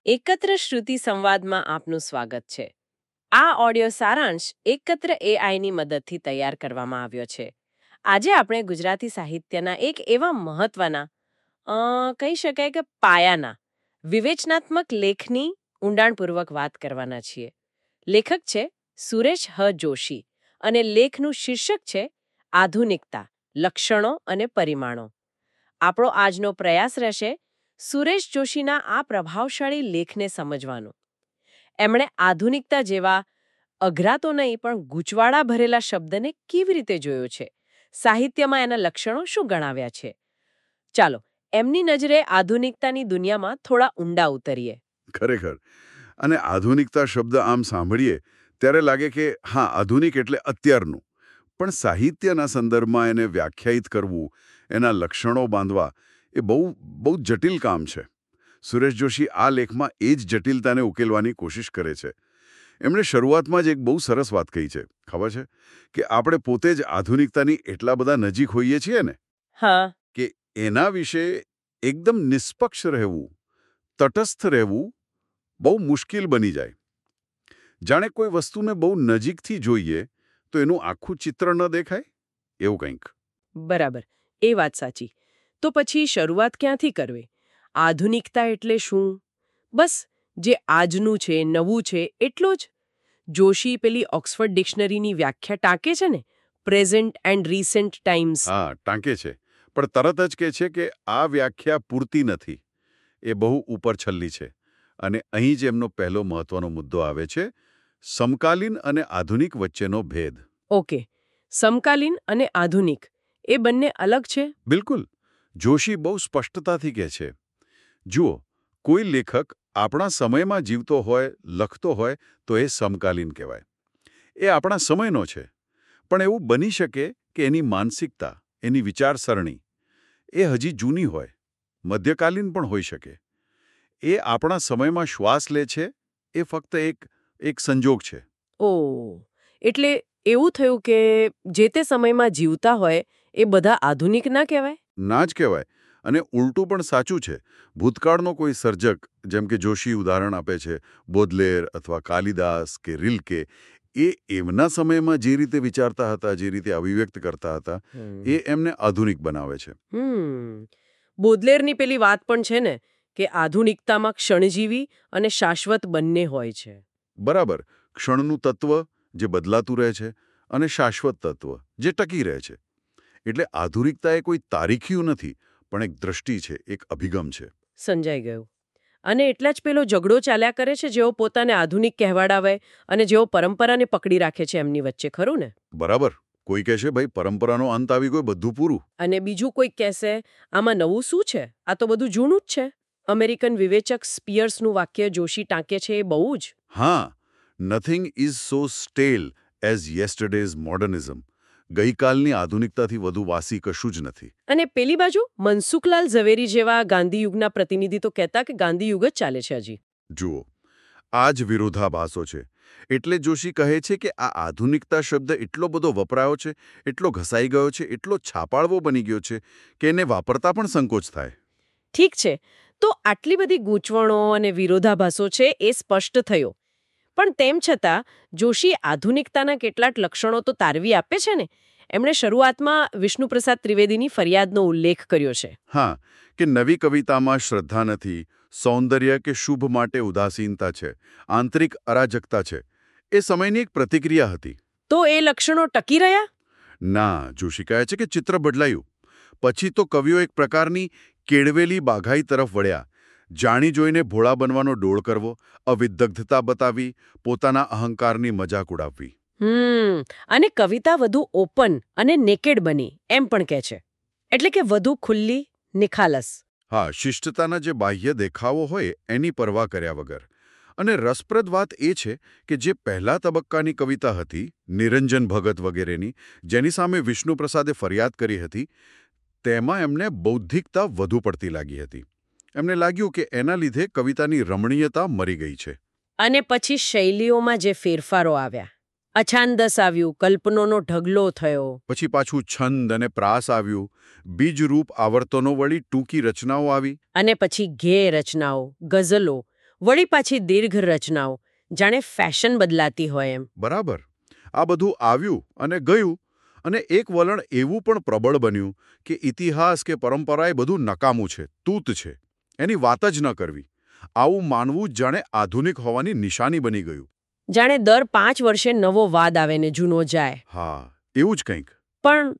એકત્ર શ્રુતિ સંવાદમાં આપનું સ્વાગત છે. આ ઓડિયો સારાંશ એકત્ર એઆઈની મદદથી તૈયાર કરવામાં આવ્યો છે. આજે આપણે ગુજરાતી સાહિત્યના એક એવા મહત્વના કહી શકાય કે પાયાના વિવેચનાત્મક લેખની ઊંડાણપૂર્વક વાત કરવાના છીએ. લેખક છે સુરેશ હ. જોશી અને લેખનું શીર્ષક છે આધુનિકતા, લક્ષણો અને પરિમાણો. આપણો આજનો પ્રયાસ રહેશે સુરેશ જોશીના આ પ્રભાવશાળી લેખને સમજવાનું. એમણે આધુનિકતા જેવા અઘરા તો નહીં પણ ગૂંચવાડા ભરેલા શબ્દને કેવી રીતે જોયો છે, સાહિત્યમાં એના લક્ષણો શું ગણાવ્યા છે. ચાલો એમની નજરે આધુનિકતાની દુનિયામાં થોડા ઊંડા ઉતરીએ. ખરેખર. અને આધુનિકતા શબ્દ આમ સાંભળીએ ત્યારે લાગે કે હા, આધુનિક એટલે અત્યારનું. પણ સાહિત્યના સંદર્ભમાં એને વ્યાખ્યાયિત કરવું, એના લક્ષણો બાંધવા એ બહુ જટિલ કામ છે. સુરેશ જોશી આ લેખમાં એ જ જટિલતાને ઉકેલવાની કોશિશ કરે છે. એમણે શરૂઆતમાં જ એક બહુ સરસ વાત કહી છે, ખબર છે કે આપણે પોતે જ આધુનિકતાની એટલા બધા નજીક હોઈએ છીએ ને કે એના વિશે એકદમ નિષ્પક્ષ રહેવું, તટસ્થ રહેવું બહુ મુશ્કેલ બની જાય. જાણે કોઈ વસ્તુને બહુ નજીકથી જોઈએ તો એનું આખું ચિત્ર ન દેખાય, એવું કંઈક. બરાબર, એ વાત સાચી. તો પછી શરૂઆત ક્યાંથી કરવી? આધુનિકતા એટલે શું? બસ જે આજનું છે, નવું છે એટલો જ? જોશી પેલી ઓક્સફર્ડ ડિક્શનરીની વ્યાખ્યા ટાંકે છે ને, પ્રેઝન્ટ એન્ડ રિસેન્ટ ટાઈમ્સ. હા, ટાંકે છે, પણ તરત જ કહે છે કે આ વ્યાખ્યા પૂરતી નથી, એ બહુ ઉપરછલ્લી છે. અને અહીં જ એમનો પહેલો મહત્વનો મુદ્દો આવે છે, સમકાલીન અને આધુનિક વચ્ચેનો ભેદ. ઓકે, સમકાલીન અને આધુનિક એ બંને અલગ છે? બિલકુલ. જોશી બહુ સ્પષ્ટતાથી કહે છે, જુઓ, કોઈ લેખક આપણા સમયમાં જીવતો હોય, લખતો હોય તો એ સમકાલીન કહેવાય. એ આપણા સમયનો છે. પણ એવું બની શકે કે એની માનસિકતા, એની વિચારસરણી એ હજી જૂની હોય, મધ્યકાલીન પણ હોઈ શકે. એ આપણા સમયમાં શ્વાસ લે છે, એ ફક્ત એક સંજોગ છે. ઓહ, એટલે એવું થયું કે જે તે સમયમાં જીવતા હોય એ બધા આધુનિક ના કહેવાય? ના જ કહેવાય. અને ઉલટું પણ સાચું છે. ભૂતકાળનો કોઈ સર્જક, જેમ કે જોશી ઉદાહરણ આપે છે, બોદલેર અથવા કાલિદાસ કે રિલ્કે, એ એમના સમયમાં જે રીતે વિચારતા હતા, જે રીતે અભિવ્યક્ત કરતા હતા, એ એમને આધુનિક બનાવે છે. બોદલેરની પેલી વાત પણ છે ને કે આધુનિકતામાં ક્ષણજીવી અને શાશ્વત બંને હોય છે. બરાબર. ક્ષણનું તત્વ જે બદલાતું રહે છે અને શાશ્વત તત્વ જે ટકી રહે છે. એટલે આધુનિકતા એ કોઈ તારીખિયું નથી, પણ એક દ્રષ્ટિ છે, એક અભિગમ છે. સમજાઈ ગયું. અને એટલા જ પેલો ઝઘડો ચાલ્યા કરે છે જેઓ પોતાને આધુનિક કહેવાડાવે અને જેઓ પરંપરાને પકડી રાખે છે એમની વચ્ચે, ખરું ને? બરાબર. કોઈ કહેશે ભાઈ પરંપરાનો અંત આવી ગયો, બધું પૂરું. અને બીજું કોઈ કહેશે આમાં નવું શું છે, આ તો બધું જૂનું જ છે. અમેરિકન વિવેચક સ્પિયર્સનું વાક્ય જોશી ટાંકે છે એ બહુ જ. હા, nothing is so stale as yesterday's modernism. ગઈકાલની આધુનિકતાથી વધુ વાસી કશું જ નથી. અને પેલી બાજુ મનસુખલાલ ઝવેરી જેવા ગાંધીયુગના પ્રતિનિધિ તો કહેતા કે ગાંધીયુગ જ ચાલે છે હજી. જુઓ, આ જ વિરોધાભાસો છે. એટલે જોશી કહે છે કે આ આધુનિકતા શબ્દ એટલો બધો વપરાયો છે, એટલો ઘસાઈ ગયો છે, એટલો છાપાળવો બની ગયો છે કે એને વાપરતા પણ સંકોચ થાય. ઠીક છે, તો આટલી બધી ગૂંચવણો અને વિરોધાભાસો છે એ સ્પષ્ટ થયો. પણ તેમ છતાં જોશી આધુનિકતાના કેટલાક લક્ષણો તો તારવી આપે છે ને. એમણે શરૂઆતમાં વિષ્ણુપ્રસાદ ત્રિવેદીની ફરિયાદનો ઉલ્લેખ કર્યો છે. હા, કે નવી કવિતામાં શ્રદ્ધા નથી, સૌંદર્ય કે શુભ માટે ઉદાસીનતા છે, આંતરિક અરાજકતા છે. એ સમયની એક પ્રતિક્રિયા હતી. તો એ લક્ષણો ટકી રહ્યા? ના, જોશી કહે છે કે ચિત્ર બદલાયું. પછી તો કવિઓ એક પ્રકારની કેળવેલી બાઘાઈ તરફ વળ્યા. જાણી જોઈને ભોળા બનવાનો ડોળ કરવો, અવિદગ્ધતા બતાવી, પોતાના અહંકારની મજાક ઉડાવવી. અને કવિતા વધુ ઓપન અને નેકેડ બની એમ પણ કહે છે. એટલે કે વધુ ખુલ્લી, નિખાલસ. હા, શિષ્ટતાના જે બાહ્ય દેખાવો હોય એની પરવા કર્યા વગર. અને રસપ્રદ વાત એ છે કે જે પહેલા તબક્કાની કવિતા હતી, નિરંજન ભગત વગેરેની, જેની સામે વિષ્ણુપ્રસાદે ફરિયાદ કરી હતી, તેમાં એમને બૌદ્ધિકતા વધુ પડતી લાગી હતી. એમને લાગ્યું કે એના લીધે કવિતાની રમણીયતા મરી ગઈ છે. અને પછી શૈલીઓમાં જે ફેરફારો આવ્યા, અછાંદસ આવ્યું, કલ્પનોનો ઢગલો થયો. પછી પાછું છંદ અને પ્રાસ આવ્યું, બીજરૂપ આવર્તનો વળી ટૂંકી રચનાઓ આવી. અને પછી ગેય રચનાઓ, ગઝલો, વળી પાછી દીર્ઘ રચનાઓ, જાણે ફેશન બદલાતી હોય એમ. બરાબર. આ બધું આવ્યું અને ગયું, અને એક વલણ એવું પણ પ્રબળ બન્યું કે ઇતિહાસ કે પરંપરા એ બધું નકામું છે, તૂત છે, એની વાત જ ન કરવી. આવું માનવું જાણે આધુનિક હોવાની નિશાની બની ગયું. જાણે દર 5 વર્ષે નવો વાદ આવે ને જૂનો જાય. હા, એવું જ કંઈક. પણ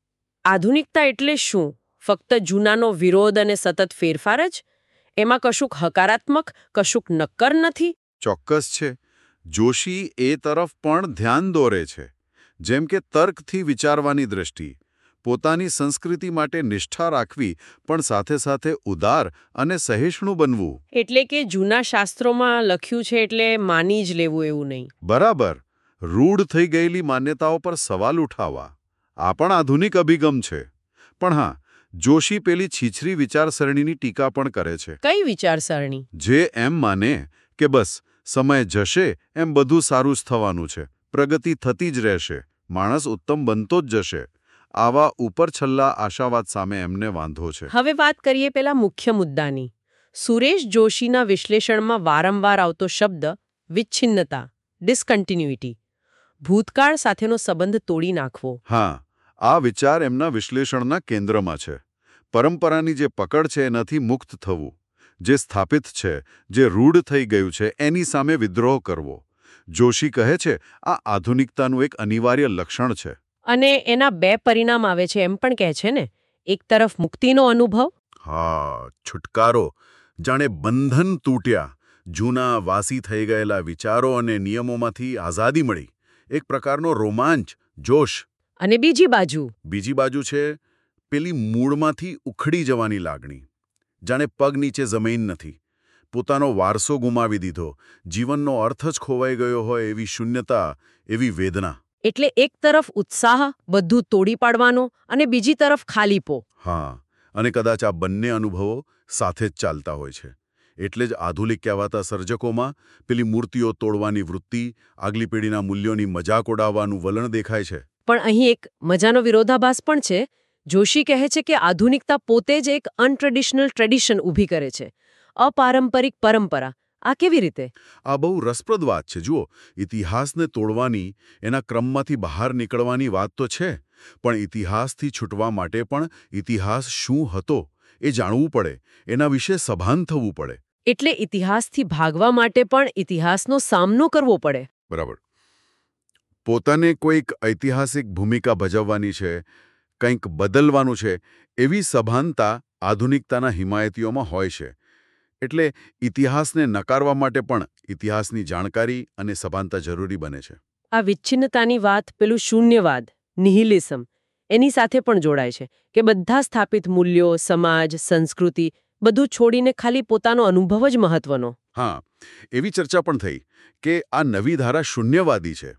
આધુનિકતા એટલે શું? ફક્ત જૂનાનો વિરોધ અને સતત ફેરફાર જ? એમાં કશુંક હકારાત્મક, કશુંક નક્કર નથી? ચોક્કસ છે. જોશી એ તરફ પણ ધ્યાન દોરે છે. જેમ કે તર્કથી વિચારવાની દ્રષ્ટિ, પોતાની સંસ્કૃતિ માટે નિષ્ઠા રાખવી, પણ સાથે સાથે ઉદાર અને સહિષ્ણુ બનવું. એટલે કે જૂના શાસ્ત્રોમાં લખ્યું છે એટલે માની જ લેવું એવું નહીં. બરાબર. રૂઢ થઈ ગયેલી માન્યતાઓ પર સવાલ ઉઠાવવા, આ પણ આધુનિક અભિગમ છે. પણ હા, જોશી પેલી છીછરી વિચારસરણીની ટીકા પણ કરે છે. કઈ વિચારસરણી? જે એમ માને કે બસ સમય જશે એમ બધું સારું જ થવાનું છે, પ્રગતિ થતી જ રહેશે, માણસ ઉત્તમ બનતો જ જશે. આવા ઉપરછલ્લા આશાવાદ સામે એમને વાંધો છે. હવે વાત કરીએ પેલા મુખ્ય મુદ્દાની. સુરેશ જોશીના વિશ્લેષણમાં વારંવાર આવતો શબ્દ વિચ્છિન્નતા, ડિસકન્ટિન્યુઇટી, ભૂતકાળ સાથેનો સંબંધ તોડી નાખવો. હા, આ વિચાર એમના વિશ્લેષણના કેન્દ્રમાં છે. પરંપરાની જે પકડ છે એનાથી મુક્ત થવું, જે સ્થાપિત છે, જે રૂઢ થઈ ગયું છે એની સામે વિદ્રોહ કરવો. જોશી કહે છે આ આધુનિકતાનું એક અનિવાર્ય લક્ષણ છે. અને એના 2 પરિણામ આવે છે એમ પણ કહે છે ને. એક તરફ મુક્તિનો અનુભવ. હા, છુટકારો, જાણે બંધન તૂટ્યા, જૂના વાસી થઈ ગયેલા વિચારો અને નિયમોમાંથી આઝાદી મળી, એક પ્રકારનો રોમાંચ, જોશ. અને બીજી બાજુ બીજી બાજુ છે પેલી મૂળમાંથી ઉખડી જવાની લાગણી, જાણે પગ નીચે જમીન નથી, પોતાનો વારસો ગુમાવી દીધો, જીવનનો અર્થ જ ખોવાઈ ગયો હોય એવી શૂન્યતા, એવી વેદના. એટલે એક તરફ ઉત્સાહ, બધું તોડી પાડવાનો, અને બીજી તરફ ખાલીપો. હા, અને કદાચ આ બંને અનુભવો સાથે જ ચાલતા હોય છે. એટલે જ આધુનિક કહેવાતા સર્જકોમાં પેલી મૂર્તિઓ તોડવાની વૃત્તિ, આગલી પેઢીના મૂલ્યોની મજાક ઉડાવવાનું વલણ દેખાય છે. પણ અહીં એક મજાનો વિરોધાભાસ પણ છે. જોશી કહે છે કે આધુનિકતા પોતે જ એક અનટ્રેડિશનલ ટ્રેડિશન ઊભી કરે છે, અપારંપરિક પરંપરા. આ કેવી રીતે? આ બહુ રસપ્રદ વાત છે. જુઓ, ઇતિહાસને તોડવાની, એના ક્રમમાંથી બહાર નીકળવાની વાત તો છે, પણ ઇતિહાસથી છૂટવા માટે પણ ઇતિહાસ શું હતો એ જાણવું પડે, એના વિશે સભાન થવું પડે. એટલે ઇતિહાસથી ભાગવા માટે પણ ઇતિહાસનો સામનો કરવો પડે. બરાબર. પોતાને કોઈક ઐતિહાસિક ભૂમિકા ભજવવાની છે, કંઈક બદલવાનું છે, એવી સભાનતા આધુનિકતાના હિમાયતીઓમાં હોય છે. એટલે ઇતિહાસને નકારવા માટે પણ ઇતિહાસની જાણકારી અને સભાનતા જરૂરી બને છે. આ વિચ્છિન્નતાની વાત પેલું શૂન્યવાદ, નિહિલિઝમ, એની સાથે પણ જોડાય છે કે બધા સ્થાપિત મૂલ્યો, સમાજ, સંસ્કૃતિ બધું છોડીને ખાલી પોતાનો અનુભવ જ મહત્વનો. હા, એવી ચર્ચા પણ થઈ કે આ નવી ધારા શૂન્યવાદી છે.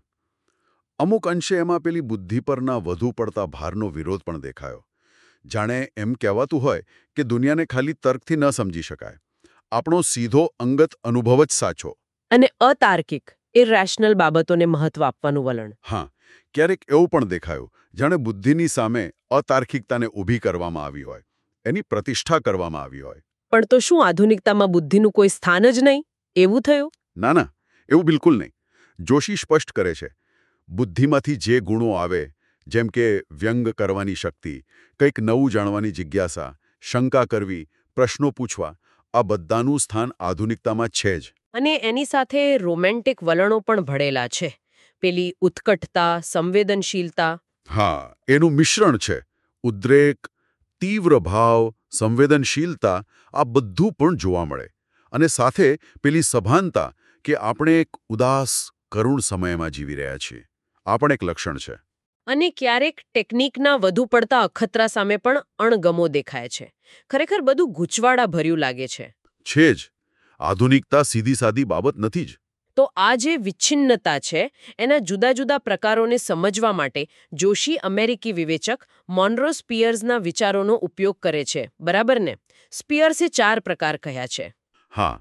અમુક અંશે એમાં પેલી બુદ્ધિ પરના વધુ પડતા ભારનો વિરોધ પણ દેખાયો. જાણે એમ કહેવાતું હોય કે દુનિયાને ખાલી તર્કથી ન સમજી શકાય, આપણો સીધો અંગત અનુભવ જ સાચો. અને અતાર્કિક, ઇરેશનલ બાબતોને મહત્વ આપવાનું વલણ. હા, ક્યારેક એવું પણ દેખાયું જાણે બુદ્ધિની સામે અતાર્કિકતાને ઊભી કરવામાં આવી હોય, એની પ્રતિષ્ઠા કરવામાં આવી હોય. પણ તો શું આધુનિકતામાં બુદ્ધિનું કોઈ સ્થાન જ નહીં, એવું થયું? ના ના, એવું બિલકુલ નહીં. જોશી સ્પષ્ટ કરે છે, બુદ્ધિમાંથી જે ગુણો આવે, જેમ કે વ્યંગ કરવાની શક્તિ, કંઈક નવું જાણવાની જિજ્ઞાસા, શંકા કરવી, પ્રશ્નો પૂછવા, આ બધાનું સ્થાન આધુનિકતામાં છે જ. અને એની સાથે રોમેન્ટિક વલણો પણ ભળેલા છે. પેલી ઉત્કટતા, સંવેદનશીલતા. હા, એનું મિશ્રણ છે. ઉદ્રેક, તીવ્ર ભાવ, સંવેદનશીલતા, આ બધું પણ જોવા મળે. અને સાથે પેલી સભાનતા કે આપણે એક ઉદાસ, કરુણ સમયમાં જીવી રહ્યા છીએ, આ પણ એક લક્ષણ છે. અને ક્યારેક ટેકનિકના વધુ પડતા અખતરા સામે પણ અણગમો દેખાય છે. ખરેખર બધું ગૂંચવાડા ભર્યું લાગે છે. છે જ. આધુનિકતા સીધી સાદી બાબત નથી જ. તો આ જે વિચ્છિન્નતા છે એના જુદા જુદા પ્રકારોને સમજવા માટે જોશી અમેરિકી વિવેચક મોનરો સ્પિયર્સના વિચારોનો ઉપયોગ કરે છે, બરાબર ને? સ્પિયર્સે 4 પ્રકાર કહ્યા છે. હા,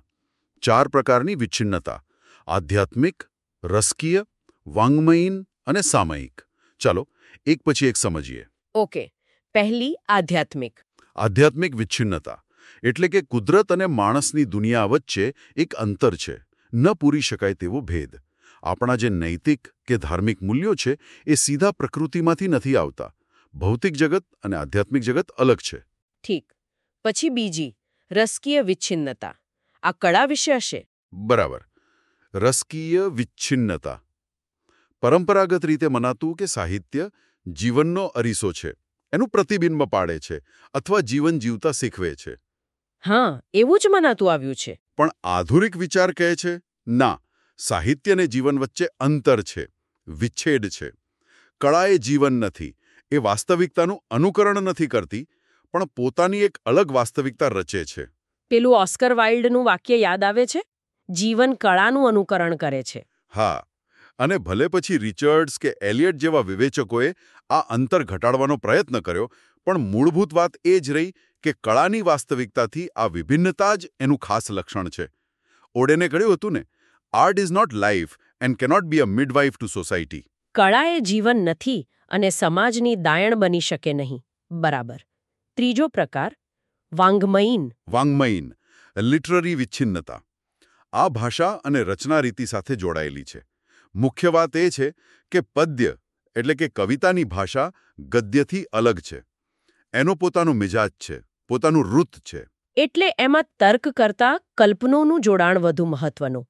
4 પ્રકારની વિચ્છિન્નતા: આધ્યાત્મિક, રસકીય, વાંગ્મયીન અને સામયિક. ચાલો એક પછી એક સમજીએ. ઓકે, પહેલી આધ્યાત્મિક. આધ્યાત્મિક વિચ્છિન્નતા એટલે કે કુદરત અને માણસની દુનિયા વચ્ચે એક અંતર છે, ન પૂરી શકાય તેવો ભેદ. આપણા જે નૈતિક કે ધાર્મિક મૂલ્યો છે એ સીધા પ્રકૃતિમાંથી નથી આવતા. ભૌતિક જગત અને આધ્યાત્મિક જગત અલગ છે. ઠીક. પછી બીજી રસકીય વિચ્છિન્નતા. આ કળા વિશે હશે. બરાબર. રસકીય વિચ્છિન્નતા. પરંપરાગત રીતે મનાતું કે સાહિત્ય જીવનનો અરીસો છે, એનું પ્રતિબિંબ પાડે છે અથવા જીવન જીવતા શીખવે છે. હા, એવું જ મનાતું આવ્યું છે. પણ આધુનિક વિચાર કહે છે ના, સાહિત્ય અને જીવન વચ્ચે અંતર છે, વિચ્છેદ છે. કળા એ જીવન નથી, એ વાસ્તવિકતાનું અનુકરણ નથી કરતી, પણ પોતાની એક અલગ વાસ્તવિકતા રચે છે. પેલું ઓસ્કર વાઇલ્ડનું વાક્ય યાદ આવે છે, જીવન કળાનું અનુકરણ કરે છે. હા, અને ભલે પછી રિચર્ડ્સ કે એલિયટ જેવા વિવેચકોએ આ અંતર ઘટાડવાનો પ્રયત્ન કર્યો, પણ મૂળભૂત વાત એ જ રહી કે કળાની વાસ્તવિકતાથી આ વિભિન્નતા જ એનું ખાસ લક્ષણ છે. ઓડેને કહ્યું હતું ને, art is not life and cannot be a midwife to society. કળા એ જીવન નથી અને સમાજની દાયણ બની શકે નહીં. બરાબર. ત્રીજો પ્રકાર વાંગ્મયીન. વાંગ્મયીન, લિટરરી વિચ્છિન્નતા. આ ભાષા અને રચના રીતિ સાથે જોડાયેલી છે. મુખ્ય વાત એ છે કે પદ્ય એટલે કે કવિતાની ભાષા ગદ્યથી અલગ છે. એનો પોતાનું મિજાજ છે, પોતાનું રૂત છે. એટલે એમાં તર્ક કરતા કલ્પનોનું જોડાણ વધુ મહત્વનું.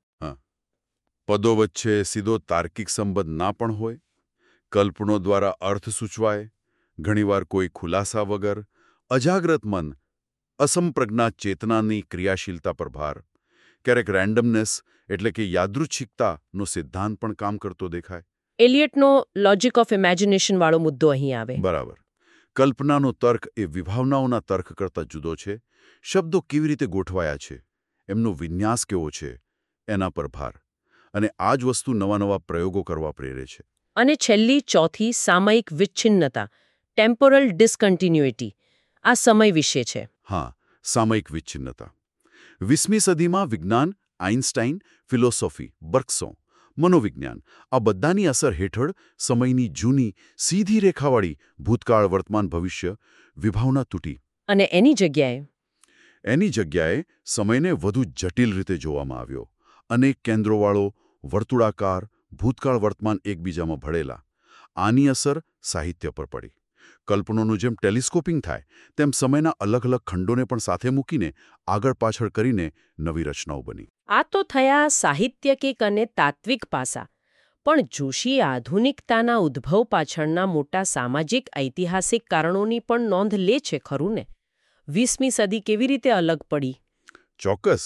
પદો વચ્ચે સીધો તાર્કિક સંબંધ ના પણ હોય, કલ્પનો દ્વારા અર્થ સૂચવાય, ઘણીવાર કોઈ ખુલાસા વગર, અજાગ્રત મન, અસંપ્રજ્ઞાત ચેતનાની ક્રિયાશીલતા પર ભાર. ક્યારેક રેન્ડમનેસ એટલે કે યાદૃચ્છિકતાનો સિદ્ધાંત પણ કામ કરતો દેખાય. એલિયટનો લોજિક ઓફ ઇમેજિનેશન વાળો મુદ્દો અહીં આવે. બરાબર. કલ્પનાનો તર્ક એ વિભાવનાઓના તર્ક કરતાં જુદો છે. શબ્દો કેવી રીતે ગોઠવાયા છે, એમનો વિન્યાસ કેવો છે, એના પર ભાર. અને આ જ વસ્તુ નવા નવા પ્રયોગો કરવા પ્રેરે છે. અને છેલ્લી ચોથી સામયિક વિચ્છિન્નતા, ટેમ્પોરલ ડિસકન્ટિન્યુઇટી. આ સમય વિશે છે. હા, સામયિક વિચ્છિન્નતા. 20મી સદીમાં વિજ્ઞાન, આઇન્સ્ટાઇન, ફિલોસોફી, બર્કસો, મનોવિજ્ઞાન આ બધાની અસર હેઠળ સમયની જૂની સીધી રેખાવાળી ભૂતકાળ, વર્તમાન, ભવિષ્ય વિભાવના તૂટી. અને એની જગ્યાએ સમયને વધુ જટિલ રીતે જોવામાં આવ્યો. અનેક કેન્દ્રોવાળો, વર્તુળાકાર, ભૂતકાળ, વર્તમાન એકબીજામાં ભળેલા. આની અસર સાહિત્ય પર પડી. કલ્પનોનું જેમ ટેલિસ્કોપિંગ થાય તેમ સમયના અલગ અલગ ખંડોને પણ સાથે મૂકીને આગળ પાછળ કરીને નવી રચનાઓ બની. આ તો થયા સાહિત્યિક અને તાત્વિક પાસા. પણ જોશી આધુનિકતાના ઉદ્ભવ પાછળના મોટા સામાજિક ઐતિહાસિક કારણોની પણ નોંધ લે છે, ખરું ને? 20મી સદી કેવી રીતે અલગ પડી? ચોક્કસ.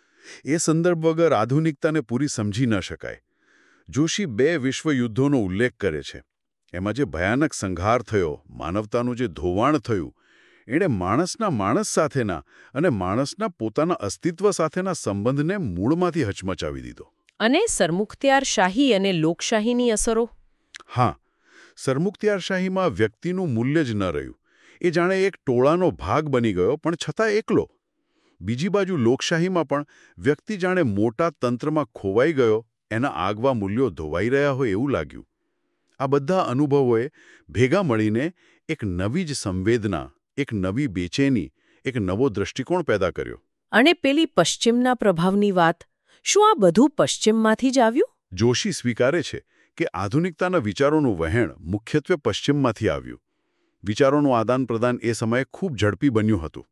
એ સંદર્ભ વગર આધુનિકતાને પૂરી સમજી ન શકાય. જોશી 2 વિશ્વયુદ્ધોનો ઉલ્લેખ કરે છે. એમાં જે ભયાનક સંઘાર થયો, માનવતાનું જે ધોવાણ થયું, એણે માણસના માણસ સાથેના અને માણસના પોતાના અસ્તિત્વ સાથેના સંબંધને મૂળમાંથી હચમચાવી દીધો. અને સરમુખત્યારશાહી અને લોકશાહીની અસરો? હા, સરમુખત્યારશાહીમાં વ્યક્તિનું મૂલ્ય જ ન રહ્યું. એ જાણે એક ટોળાનો ભાગ બની ગયો, પણ છતાં એકલો. બીજી બાજુ લોકશાહીમાં પણ વ્યક્તિ જાણે મોટા તંત્રમાં ખોવાઈ ગયો, એના આગવા મૂલ્યો ધોવાઈ રહ્યા હોય એવું લાગ્યું. આ બધા અનુભવોએ ભેગા મળીને એક નવી જ સંવેદના, એક નવી બેચેની, એક નવો દૃષ્ટિકોણ પેદા કર્યો. અને પેલી પશ્ચિમના પ્રભાવની વાત, શું આ બધું પશ્ચિમમાંથી જ આવ્યું? જોશી સ્વીકારે છે કે આધુનિકતાના વિચારોનું વહેણ મુખ્યત્વે પશ્ચિમમાંથી આવ્યું. વિચારોનું આદાન પ્રદાન એ સમયે ખૂબ ઝડપી બન્યું હતું.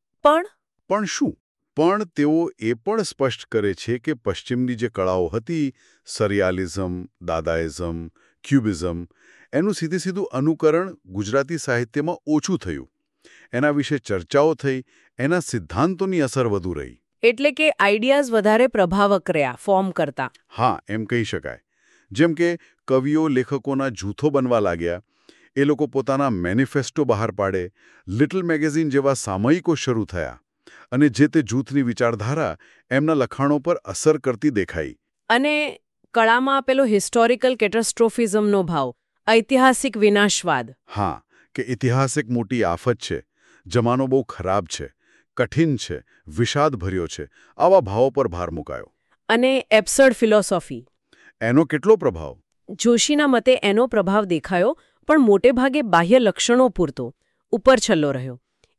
પણ શું? પણ તેઓ એ પણ સ્પષ્ટ કરે છે કે પશ્ચિમની જે કળાઓ હતી, સરિયાલિઝમ, દાદાઇઝમ, ક્યુબિઝમ, એનું સીધું અનુકરણ ગુજરાતી સાહિત્યમાં ઓછું થયું. એના વિશે ચર્ચાઓ થઈ, એના સિદ્ધાંતોની અસર વધુ રહી. એટલે કે આઈડિયાઝ વધારે પ્રભાવક રહ્યા ફોર્મ કરતા. હા, એમ કહી શકાય. જેમ કે કવિઓ, લેખકોના જૂથો બનવા લાગ્યા, એ લોકો પોતાના મેનિફેસ્ટો બહાર પાડે, લિટલ મેગેઝિન જેવા સામયિકો શરૂ થયા, અને જે તે જૂથની વિચારધારા એમના લખાણો પર અસર કરતી દેખાઈ. અને કળામાં પેલો હિસ્ટોરિકલ કેટાસ્ટ્રોફિઝમનો ભાવ, ઐતિહાસિક વિનાશવાદ. હા, કે ઇતિહાસ એક મોટી આફત છે, જમાનો બહુ ખરાબ છે, કઠિન છે, વિષાદભર્યો છે, આવા ભાવો પર ભાર મુકાયો. અને એબ્સર્ડ ફિલોસોફી. એનો કેટલો પ્રભાવ? જોશીના મતે એનો પ્રભાવ દેખાયો, પણ મોટે ભાગે બાહ્ય લક્ષણો પૂરતો, ઉપરછલ્લો રહ્યો.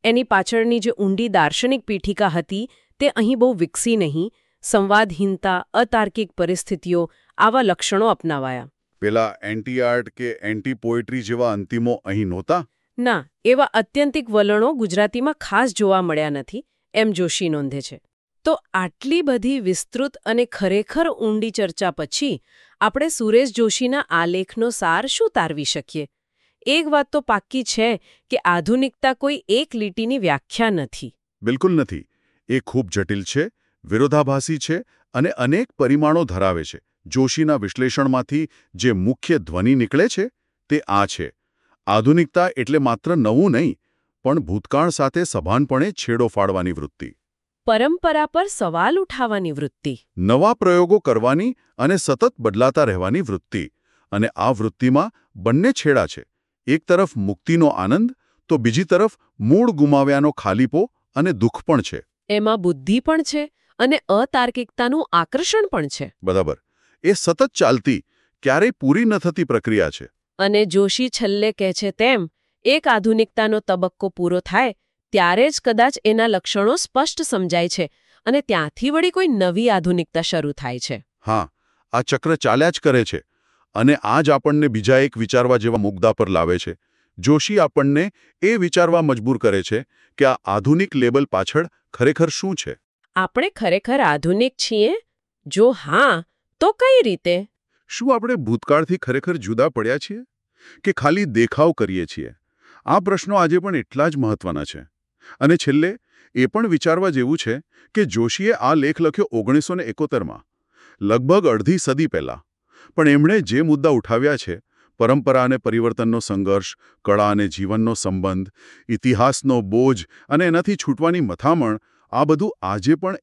એની પાછળની જે ઊંડી દાર્શનિક પીઠિકા હતી તે અહીં બહુ વિકસી નહીં. સંવાદહીનતા, અતાર્કિક પરિસ્થિતિઓ, આવા લક્ષણો અપનાવાયા. પેલા એન્ટી આર્ટ કે એન્ટી પોએટ્રી જેવા અંતિમો અહીં નહોતા? ના, એવા અત્યંતિક વલણો ગુજરાતીમાં ખાસ જોવા મળ્યા નથી, એમ જોશી નોંધે છે. તો આટલી બધી વિસ્તૃત અને ખરેખર ઊંડી ચર્ચા પછી આપણે સુરેશ જોશીના આ લેખનો સાર શું તારવી શકીએ? એક વાત તો પાક્કી છે કે આધુનિકતા કોઈ એક લીટીની વ્યાખ્યા નથી. બિલકુલ નથી. એ ખૂબ જટિલ છે, વિરોધાભાસી છે અને અનેક પરિમાણો ધરાવે છે. જોશીના વિશ્લેષણમાંથી જે મુખ્ય ધ્વનિ નીકળે છે તે આ છે: આધુનિકતા એટલે માત્ર નવું નહીં, પણ ભૂતકાળ સાથે સભાનપણે છેડો ફાડવાની વૃત્તિ, પરંપરા પર સવાલ ઉઠાવવાની વૃત્તિ, નવા પ્રયોગો કરવાની અને સતત બદલાતા રહેવાની વૃત્તિ. અને આ વૃત્તિમાં બંને છેડા છે. એક તરફ મુક્તિનો આનંદ, તો બીજી તરફ મૂળ ગુમાવ્યાનો ખાલીપો અને દુઃખ પણ છે. એમાં બુદ્ધિ પણ છે અને અતાર્કિકતાનું આકર્ષણ પણ છે. બરાબર. એ સતત ચાલતી, ક્યારેય પૂરી ન થતી પ્રક્રિયા છે. અને જોશી છેલ્લે કહે છે તેમ, એક આધુનિકતાનો તબક્કો પૂરો થાય ત્યારે જ કદાચ એના લક્ષણો સ્પષ્ટ સમજાય છે અને ત્યાંથી વળી કોઈ નવી આધુનિકતા શરૂ થાય છે. હા, આ ચક્ર ચાલ્યા જ કરે છે. અને આ જ આપણને બીજા એક વિચારવા જેવા મુદ્દા પર લાવે છે. જોશી આપણને એ વિચારવા મજબૂર કરે છે કે આ આધુનિક લેબલ પાછળ ખરેખર શું છે. આપણે ખરેખર આધુનિક છીએ? જો હા, તો કઈ રીતે? શું આપણે ભૂતકાળથી ખરેખર જુદા પડ્યા છીએ કે ખાલી દેખાવ કરીએ છીએ? આ પ્રશ્નો આજે પણ એટલા જ મહત્વના છે. અને છેલ્લે એ પણ વિચારવા જેવું છે કે જોશીએ આ લેખ લખ્યો 1971માં, લગભગ અડધી સદી પહેલાં. પણ એમણે જે મુદ્દા ઉઠાવ્યા છે, પરંપરા અને પરિવર્તનનો સંઘર્ષ, કળા અને જીવનનો સંબંધ, ઇતિહાસનો બોજ અને એનાથી છૂટવાની મથામણ, આ બધું આજે પણ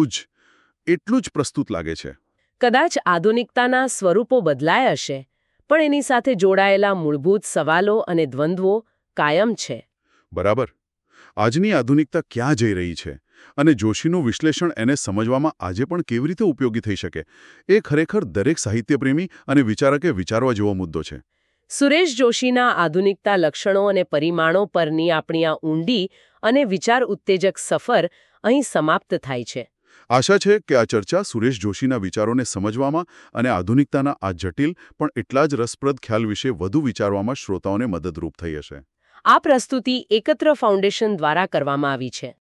એટલું જ પ્રસ્તુત લાગે છે. કદાચ આધુનિકતાના સ્વરૂપો બદલાયા હશે, પણ એની સાથે જોડાયેલા મૂળભૂત સવાલો અને દ્વંદ્વો કાયમ છે. બરાબર. આજની આધુનિકતા ક્યાં જઈ રહી છે અને જોશીનું વિશ્લેષણ એને સમજવામાં આજે પણ કેવી રીતે ઉપયોગી થઈ શકે, એ ખરેખર દરેક સાહિત્યપ્રેમી અને વિચારકે વિચારવા જેવો મુદ્દો છે. સુરેશ જોશીના આધુનિકતા લક્ષણો અને પરિમાણો પરની આપણી આ ઊંડી અને વિચાર ઉત્તેજક સફર અહીં સમાપ્ત થાય છે. આશા છે કે આ ચર્ચા સુરેશ જોશીના વિચારોને સમજવામાં અને આધુનિકતાના આ જટિલ પણ એટલા જ રસપ્રદ ખ્યાલ વિશે વધુ વિચારવામાં શ્રોતાઓને મદદરૂપ થઈ હશે. આ પ્રસ્તુતિ એકત્ર ફાઉન્ડેશન દ્વારા કરવામાં આવી છે.